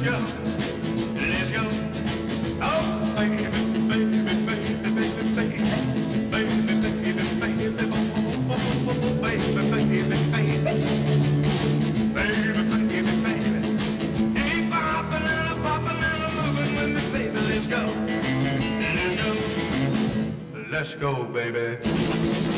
let's go. Let's go. Oh, baby, baby, baby, baby, baby, baby, baby, baby, baby, oh, baby, baby, baby, baby, baby. Hey, pop a little moving with me, baby. Let's go. Let's go. Let's go, baby.